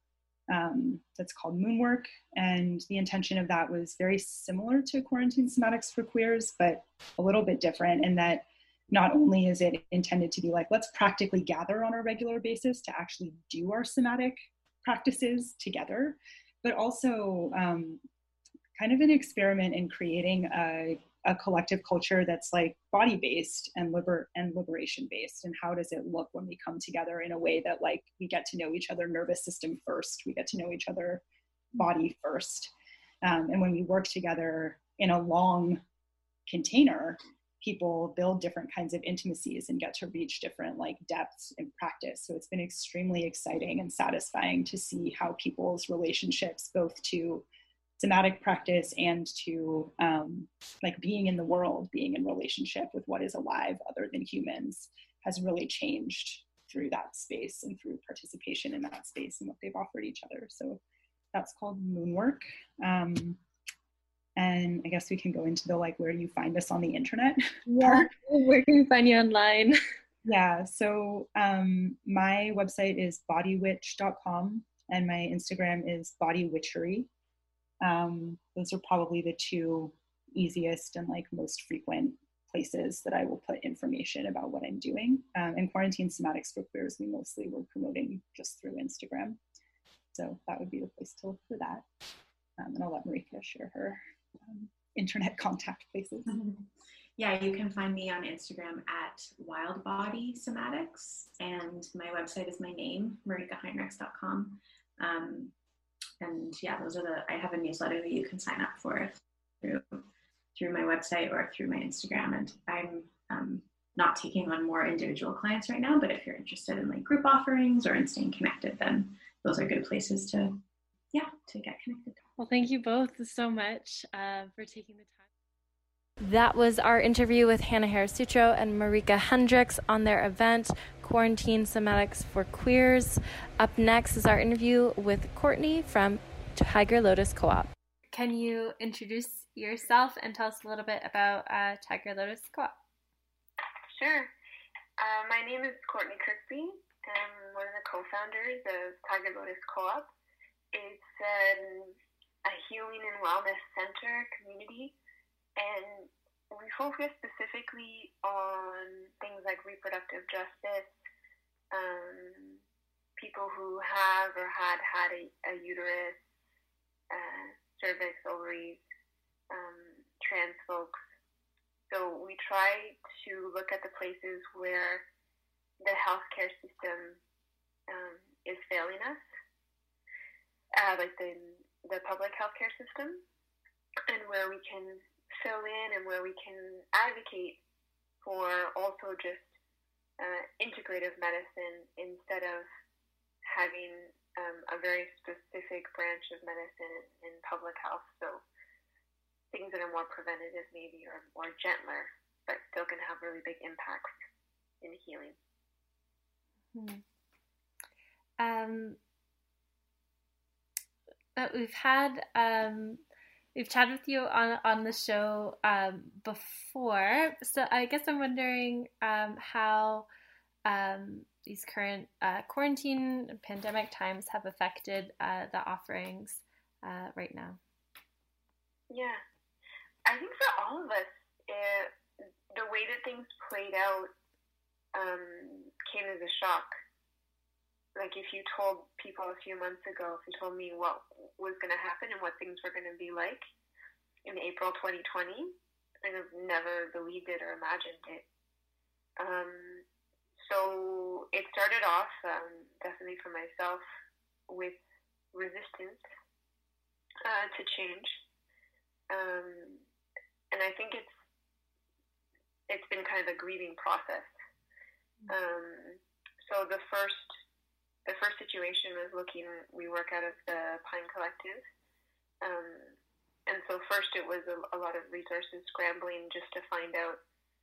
Um, that's called Moonwork. And the intention of that was very similar to Quarantine Somatics for Queers, but a little bit different in that not only is it intended to be like, let's practically gather on a regular basis to actually do our somatic practices together, but also um, kind of an experiment in creating a, a collective culture that's like body-based and liber and liberation-based. And how does it look when we come together in a way that like we get to know each other nervous system first, we get to know each other body first. Um, and when we work together in a long container, people build different kinds of intimacies and get to reach different like depths in practice. So it's been extremely exciting and satisfying to see how people's relationships, both to somatic practice and to um, like being in the world, being in relationship with what is alive other than humans, has really changed through that space and through participation in that space and what they've offered each other. So that's called Moonwork. Um, and I guess we can go into the like, where do you find us on the internet? Yeah, where can we find you online? Yeah, so um, my website is bodywitch dot com and my Instagram is bodywitchery. Um, those are probably the two easiest and like most frequent places that I will put information about what I'm doing. Um, and Quarantine Somatics for Queers, we mostly were promoting just through Instagram. So that would be the place to look for that. Um, and I'll let Marika share her um, internet contact places. Yeah, you can find me on Instagram at Wild Body Somatics, and my website is my name, marika heinrichs dot com. Um, And yeah, those are the, I have a newsletter that you can sign up for through through my website or through my Instagram. And I'm um, not taking on more individual clients right now, but if you're interested in like group offerings or in staying connected, then those are good places to, yeah, to get connected. Well, thank you both so much uh, for taking the time. That was our interview with Hannah Harris-Sutro and Marika Hendricks on their event, Quarantine Somatics for Queers. Up next is our interview with Courtney from Tiger Lotus Co-op. Can you introduce yourself and tell us a little bit about uh, Tiger Lotus Co-op? Sure. Uh, my name is Courtney Kirkby. I'm one of the co-founders of Tiger Lotus Co-op. It's um, a healing and wellness center community, and we focus specifically on things like reproductive justice, um, people who have or had had a, a uterus, uh, cervix, ovaries, um, trans folks. So we try to look at the places where the healthcare system um, is failing us, uh, like the, the public healthcare system, and where we can fill in and where we can advocate for also just uh, integrative medicine instead of having um, a very specific branch of medicine in, in public health. So things that are more preventative maybe or more gentler, but still can have really big impacts in healing. Hmm. Um, but we've had um, we've chatted with you on on the show um, before, so I guess I'm wondering um, how um, these current uh, quarantine and pandemic times have affected uh, the offerings uh, right now. Yeah, I think for all of us, it, the way that things played out um, came as a shock. Like if you told people a few months ago, if you told me what was going to happen and what things were going to be like in April twenty twenty, I would have never believed it or imagined it. Um, so it started off, um, definitely for myself, with resistance uh, to change. Um, and I think it's it's been kind of a grieving process. Um, so the first the first situation was looking. We work out of the Pine Collective, um, and so first it was a, a lot of resources scrambling just to find out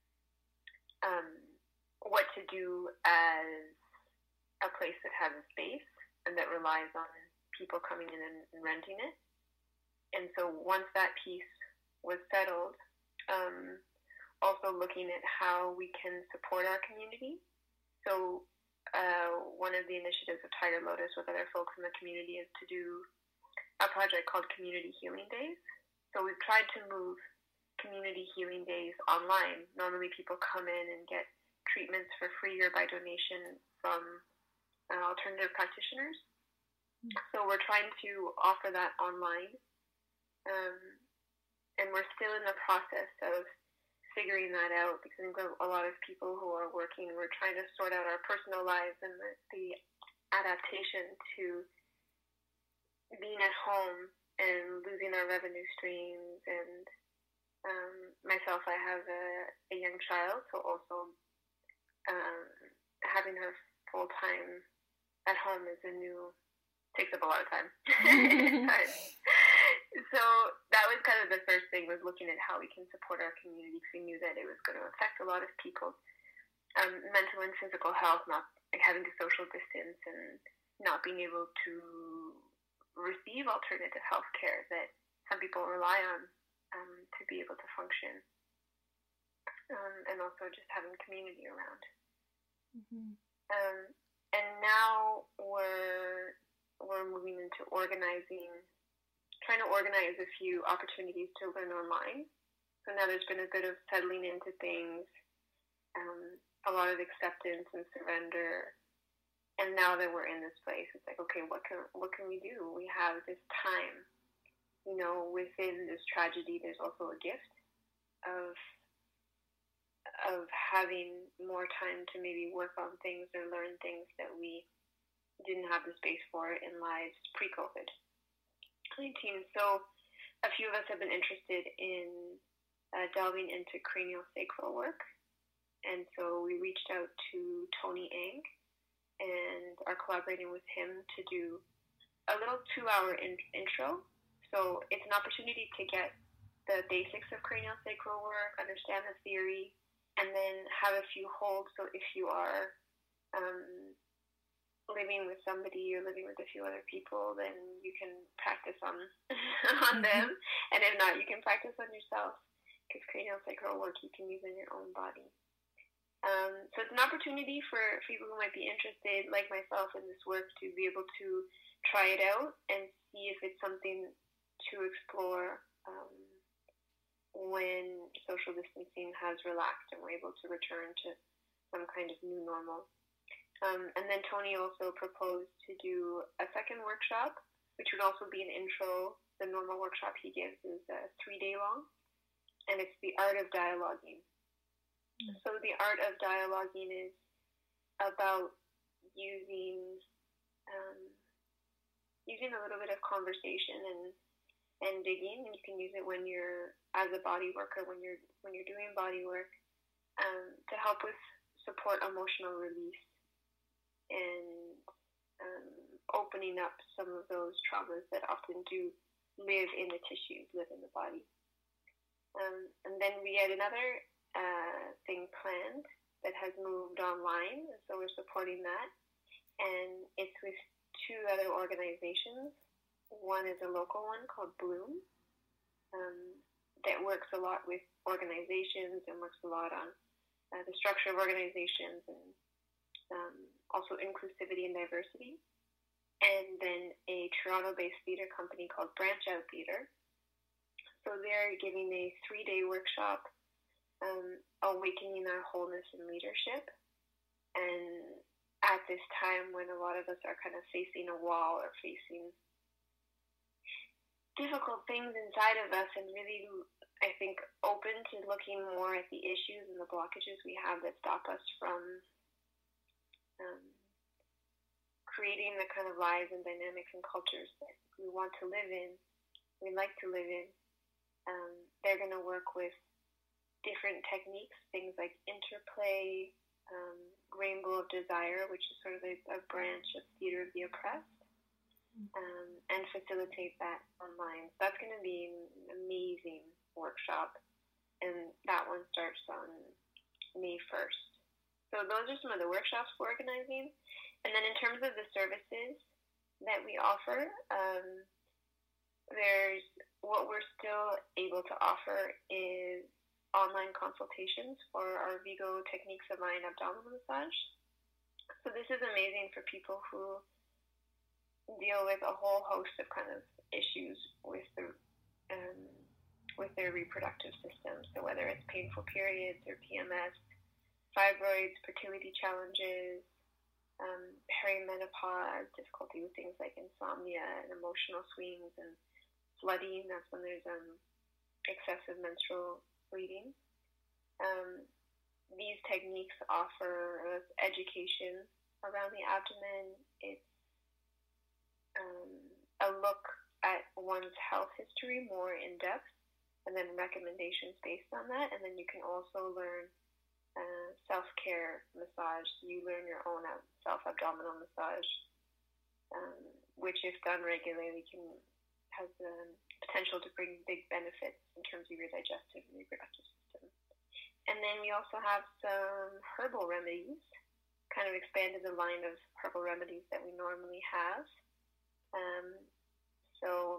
um, what to do as a place that has a space and that relies on people coming in and, and renting it. And so once that piece was settled, um, also looking at how we can support our community. So uh, one of the initiatives of Tiger Lotus with other folks in the community is to do a project called Community Healing Days. So we've tried to move Community Healing Days online. Normally people come in and get treatments for free or by donation from uh, alternative practitioners. Mm-hmm. So we're trying to offer that online. Um, and we're still in the process of figuring that out because I think a lot of people who are working, we're trying to sort out our personal lives and the, the adaptation to being at home and losing our revenue streams. And um, myself, I have a, a young child, so also um, having her full time at home is a new, takes up a lot of time. So that was kind of the first thing, was looking at how we can support our community, because we knew that it was going to affect a lot of people's um, mental and physical health, not like having to social distance and not being able to receive alternative health care that some people rely on um, to be able to function, um, and also just having community around. Mm-hmm. Um, and now we're we're moving into organizing. Trying to organize a few opportunities to learn online. So now there's been a bit of settling into things, um, a lot of acceptance and surrender. And now that we're in this place, it's like, okay, what can what can we do? We have this time. You know, within this tragedy, there's also a gift of of having more time to maybe work on things or learn things that we didn't have the space for in lives pre-COVID nineteen. So a few of us have been interested in uh, delving into cranial sacral work, and so we reached out to Tony Ang and are collaborating with him to do a little two-hour in- intro. So it's an opportunity to get the basics of cranial sacral work, understand the theory, and then have a few holds. So if you are um, living with somebody or living with a few other people, then you can practice on on mm-hmm. them, and if not, you can practice on yourself, because cranial sacral work you can use in your own body. Um, so it's an opportunity for people who might be interested, like myself, in this work, to be able to try it out and see if it's something to explore um, when social distancing has relaxed and we're able to return to some kind of new normal. Um, and then Tony also proposed to do a second workshop, which would also be an intro. The normal workshop he gives is uh, three day long, and it's the art of dialoguing. Mm-hmm. So the art of dialoguing is about using um, using a little bit of conversation and and digging, and you can use it when you're as a body worker, when you're when you're doing body work, um, to help with support emotional release and um, opening up some of those traumas that often do live in the tissues, live in the body. Um, and then we had another uh, thing planned that has moved online, so we're supporting that. And it's with two other organizations. One is a local one called Bloom um, that works a lot with organizations and works a lot on uh, the structure of organizations and um, also inclusivity and diversity. And then a Toronto-based theatre company called Branch Out Theatre. So they're giving a three-day workshop, um, Awakening Our Wholeness and Leadership. And at this time when a lot of us are kind of facing a wall or facing difficult things inside of us, and really, I think, open to looking more at the issues and the blockages we have that stop us from um, creating the kind of lives and dynamics and cultures that we want to live in, we like to live in. Um, they're going to work with different techniques, things like interplay, um, Rainbow of Desire, which is sort of a, a branch of Theatre of the Oppressed, um, and facilitate that online. So that's going to be an amazing workshop, and that one starts on May first. So those are some of the workshops we're organizing. And then in terms of the services that we offer, um, there's what we're still able to offer is online consultations for our Vigo Techniques of Mind abdominal massage. So this is amazing for people who deal with a whole host of kind of issues with the um, with their reproductive system. So whether it's painful periods or P M S, fibroids, fertility challenges, um, perimenopause, difficulty with things like insomnia and emotional swings, and flooding, that's when there's um, excessive menstrual bleeding. Um, these techniques offer us education around the abdomen. It's um, a look at one's health history more in depth, and then recommendations based on that. And then you can also learn uh, self-care massage. You learn your own self-abdominal massage, um, which if done regularly can has the potential to bring big benefits in terms of your digestive and reproductive system. And then we also have some herbal remedies, kind of expanded the line of herbal remedies that we normally have. Um, so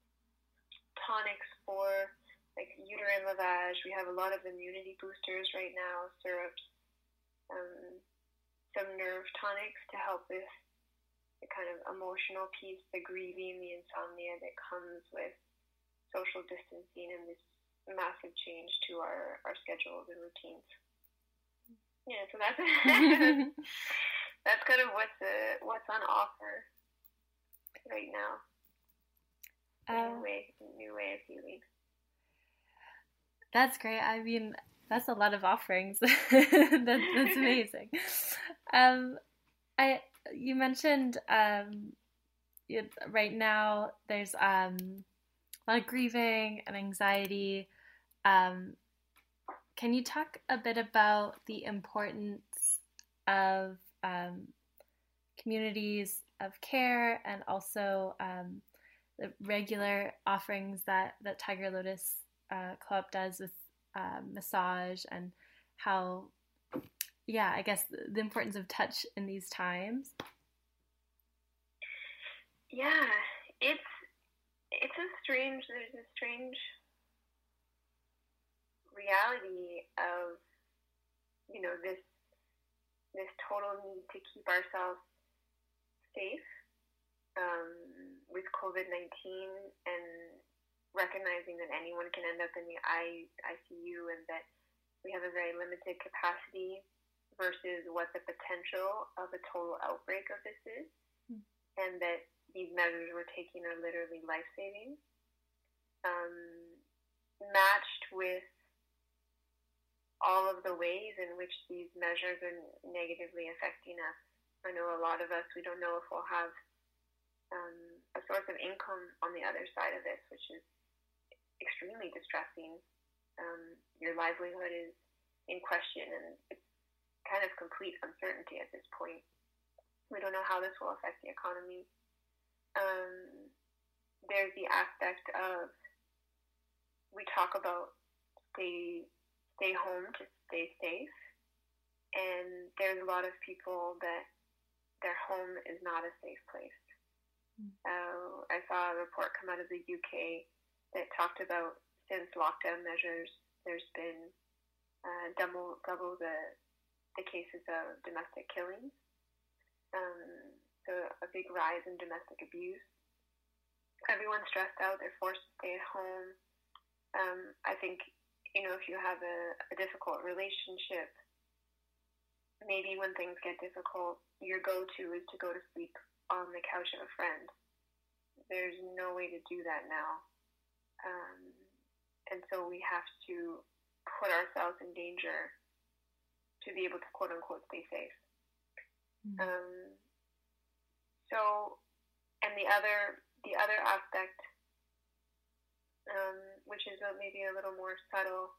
tonics for like uterine lavage. We have a lot of immunity boosters right now, syrups, um, some nerve tonics to help with the kind of emotional piece, the grieving, the insomnia that comes with social distancing and this massive change to our, our schedules and routines. Yeah, so that's that's kind of what's uh, what's on offer right now. Uh, new way, new way of healing. That's great. I mean, that's a lot of offerings. that, that's amazing. Um, I. You mentioned um, you, right now there's um, a lot of grieving and anxiety. Um, can you talk a bit about the importance of um, communities of care and also um, the regular offerings that, that Tiger Lotus uh, Co-op does with uh, massage, and how yeah, I guess the, the importance of touch in these times? Yeah, it's it's a strange, there's a strange reality of, you know, this this total need to keep ourselves safe um, with COVID nineteen, and recognizing that anyone can end up in the I C U and that we have a very limited capacity versus what the potential of a total outbreak of this is, mm. and that these measures we're taking are literally life-saving, um, matched with all of the ways in which these measures are negatively affecting us. I know a lot of us, we don't know if we'll have um, a source of income on the other side of this, which is extremely distressing. Um, your livelihood is in question, and it's kind of complete uncertainty at this point. We don't know how this will affect the economy. Um, there's the aspect of, we talk about stay, stay home to stay safe. And there's a lot of people that their home is not a safe place. Mm. Uh, I saw a report come out of the U K that talked about, since lockdown measures, there's been uh, double double the the cases of domestic killings. Um, so a big rise in domestic abuse. Everyone's stressed out. They're forced to stay at home. Um, I think, you know, if you have a, a difficult relationship, maybe when things get difficult, your go-to is to go to sleep on the couch of a friend. There's no way to do that now. Um, and so we have to put ourselves in danger to be able to quote-unquote stay safe. Mm-hmm. Um, so, and the other, the other aspect, um, which is a, maybe a little more subtle,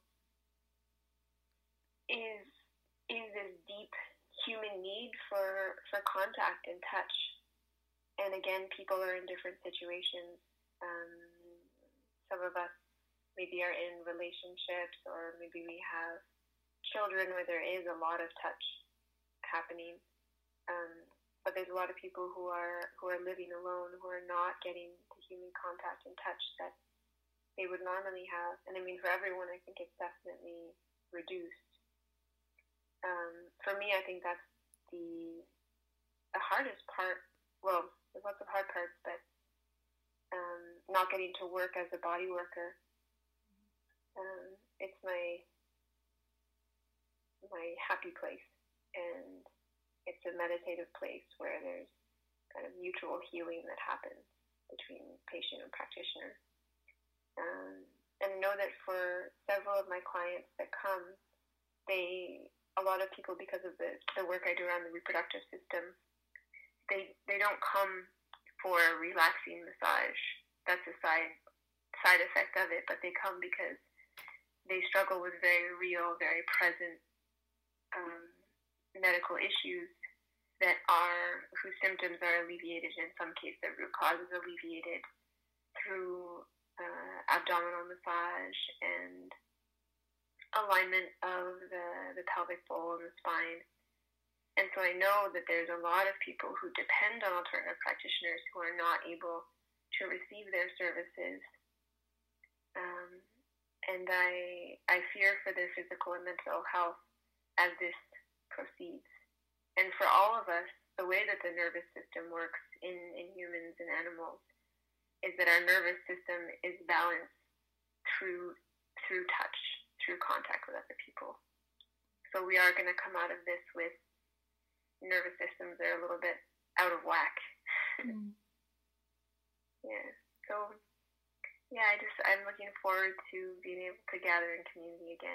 is is this deep human need for, for contact and touch. And again, people are in different situations. Um, some of us maybe are in relationships, or maybe we have children where there is a lot of touch happening. Um, but there's a lot of people who are who are living alone, who are not getting the human contact and touch that they would normally have. And I mean, for everyone, I think it's definitely reduced. Um, for me, I think that's the the hardest part. Well, there's lots of hard parts, but um, not getting to work as a body worker. Um, it's my my happy place, and it's a meditative place where there's kind of mutual healing that happens between patient and practitioner. Um, and know that for several of my clients that come, they a lot of people, because of the, the work I do around the reproductive system, they they don't come for a relaxing massage. That's a side side effect of it, but they come because they struggle with very real, very present um, medical issues that are, whose symptoms are alleviated. In some cases, the root cause is alleviated through uh, abdominal massage and alignment of the, the pelvic bowl and the spine. And so I know that there's a lot of people who depend on alternative practitioners who are not able to receive their services. Um, and I I fear for their physical and mental health as this proceeds. And for all of us, the way that the nervous system works in, in humans and animals is that our nervous system is balanced through through touch, through contact with other people. So we are going to come out of this with nervous systems that are a little bit out of whack. Mm. Yeah. So, yeah, I just, I'm looking forward to being able to gather in community again.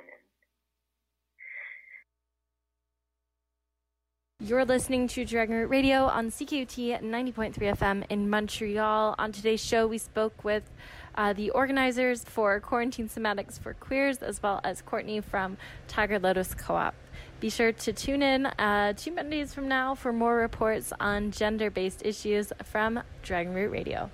And You're listening to Dragon Root Radio on C K U T ninety point three F M in Montreal. On today's show, we spoke with uh, the organizers for Quarantine Somatics for Queers, as well as Courtney from Tiger Lotus Co-op. Be sure to tune in uh, two Mondays from now for more reports on gender-based issues from Dragon Root Radio.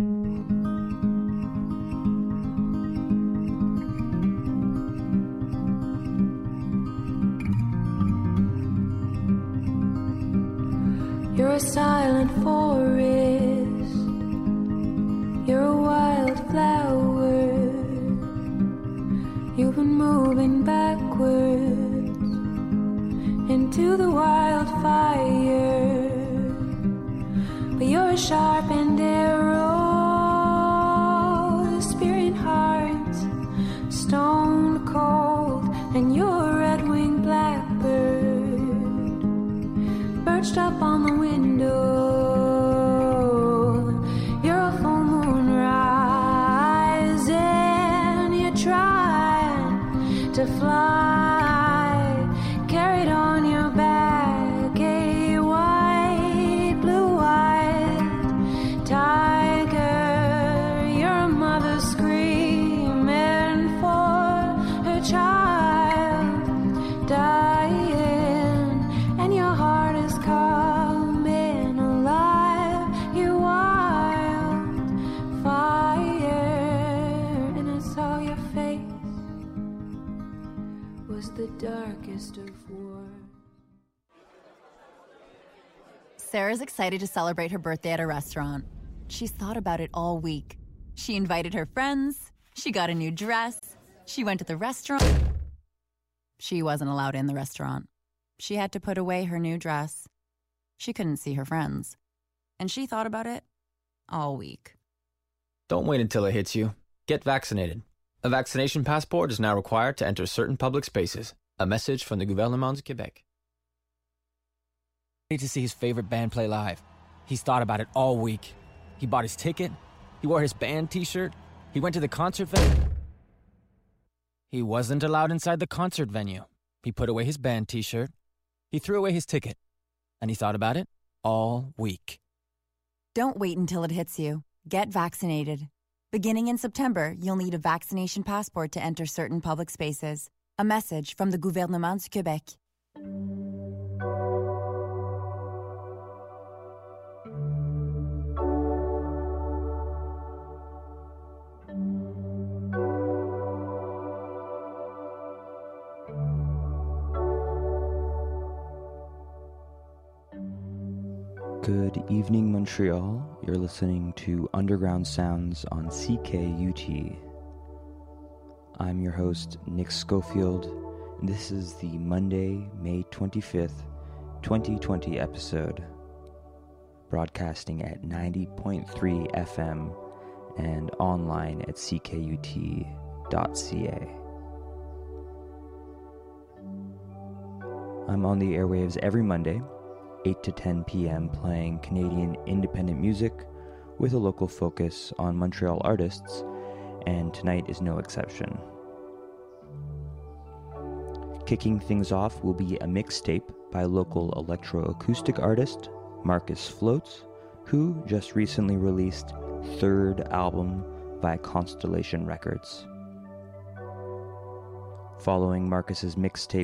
You're a silent forest, you're a wild flower, you've been moving backwards into the wildfire, but you're a sharpened arrow, spirit heart, stone cold, and you're a red-winged blackbird, perched up on the window. You're a full moon rising, you're trying to fly, carried on your back a white, blue-eyed tiger. You're a mother screaming for her child dying, and your heart is coming the darkest of wars. Sarah's excited to celebrate her birthday at a restaurant. She's thought about it all week. She invited her friends. She got a new dress. She went to the restaurant. She wasn't allowed in the restaurant. She had to put away her new dress. She couldn't see her friends. And she thought about it all week. Don't wait until it hits you. Get vaccinated. A vaccination passport is now required to enter certain public spaces. A message from the Gouvernement du Québec. To see his favorite band play live. He's thought about it all week. He bought his ticket. He wore his band t-shirt. He went to the concert venue. He wasn't allowed inside the concert venue. He put away his band t-shirt. He threw away his ticket. And he thought about it all week. Don't wait until it hits you. Get vaccinated. Beginning in September, you'll need a vaccination passport to enter certain public spaces. A message from the Gouvernement du Québec. Good evening, Montreal. You're listening to Underground Sounds on C K U T. I'm your host, Nick Schofield, and this is the Monday, May twenty-fifth, twenty twenty episode, broadcasting at ninety point three F M and online at c k u t dot c a. I'm on the airwaves every Monday, eight to ten p.m. playing Canadian independent music with a local focus on Montreal artists, and tonight is no exception. Kicking things off will be a mixtape by local electroacoustic artist Marcus Floats, who just recently released third album by Constellation Records. Following Marcus's mixtape